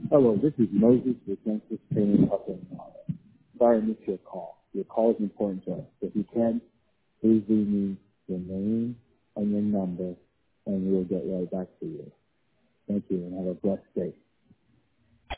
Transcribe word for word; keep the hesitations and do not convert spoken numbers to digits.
Hello, this is Moses with Genesis Training Hustle. Sorry I missed your call. Your call is important to us. If you can, please leave me